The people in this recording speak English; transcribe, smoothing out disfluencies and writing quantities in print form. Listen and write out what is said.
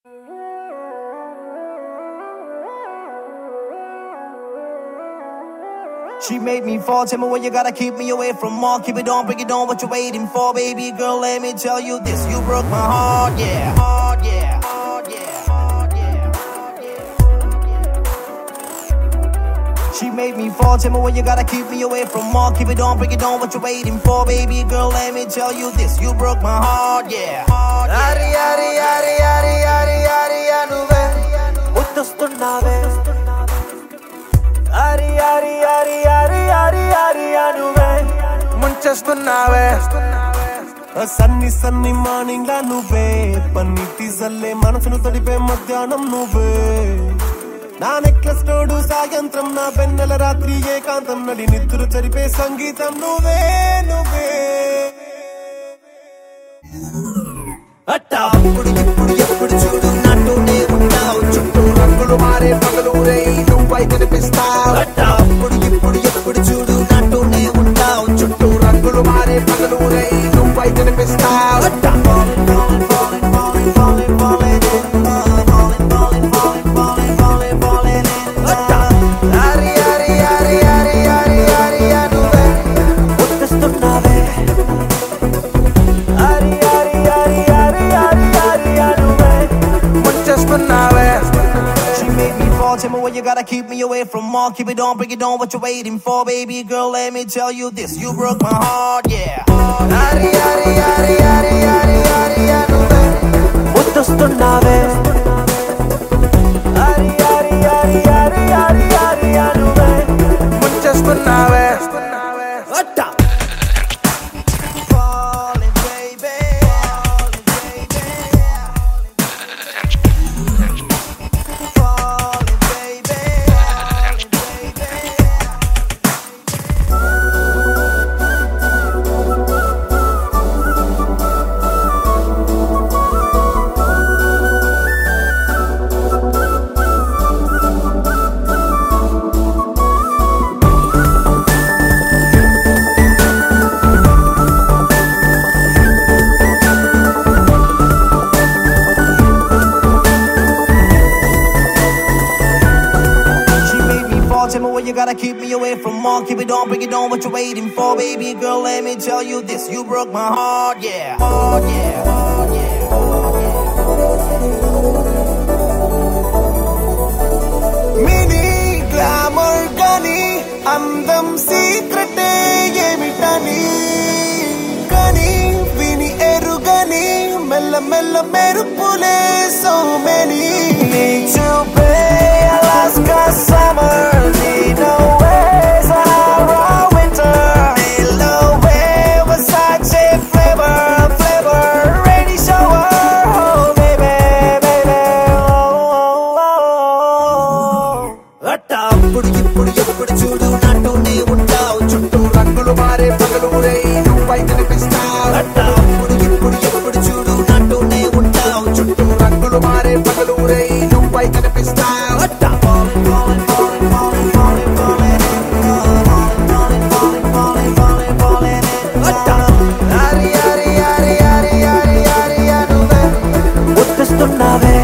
She made me fall, tell me what you gotta keep me away from all. Keep it on, bring it on, what you waiting for? Baby girl, let me tell you this, you broke my heart, yeah. Heart, yeah. Heart, yeah. Heart, yeah. Heart, yeah. She made me fall, tell me what you gotta keep me away from all. Keep it on, bring it on, what you waiting for? Baby girl, let me tell you this, you broke my heart, yeah. Heart, yeah. Ari, ari, ari, ari, ari, ari, anuve muttastunnave. Ari, ari, ari, ari, ari, ari, anuve munchestunnave. Sunny sunny morning లా నువ్వే పన్నీటి జల్లే మనసును తడిపే మధ్యాహ్నం నువ్వే నా necklace తోడు సాయంత్రం నా వెన్నెల రాత్రి ఏకాంతం నడి నిద్దురు చరిపే సంగీతం నువ్వే నువ్వే అట్టా అప్పుడు ఇప్పుడు ఎప్పుడు చూడు నాతోనే ఉంటావు చుట్టూ రంగులు మారే పగలూరే నువ్వై కనిపిస్తావు అట్టా అప్పుడు ఇప్పుడు ఎప్పుడు చూడు నాతోనే ఉంటావు చుట్టూ రంగులు మారే పగలూరే నువ్వై కనిపిస్తావు అట్టా Tell me what you gotta keep me away from all. Keep it on, bring it on, what you waiting for? Baby girl, let me tell you this, you broke my heart, yeah. Ari, ari, ari, ari, ari, ari, anuve muttastunnave. Ari, ari, ari, ari, ari, ari, anuve munchestunnave. Atta falling baby, falling baby. Tell me what you gotta keep me away from all. Keep it on, bring it on, what you waiting for? Baby girl, let me tell you this, you broke my heart, yeah. Heart, yeah. Heart, yeah. Heart, yeah. Mini glamour gani andam secret yemitani kani vini erugani mella mella merupule so many need to pay Alaska summer. అప్పుడు ఇప్పుడు ఎప్పుడు చూడు నాతోనే ఉంటావు చుట్టూ రంగులు మారే పగలూరే నువ్వై కనిపిస్తావు అట్టా అప్పుడు ఇప్పుడు ఎప్పుడు చూడు నాతోనే ఉంటావు చుట్టూ రంగులు మారే పగలూరే నువ్వై కనిపిస్తావు అట్టా అట్టా అరి అరి అరి అరి అరి అరి అనువే ముత్తస్తున్నావే.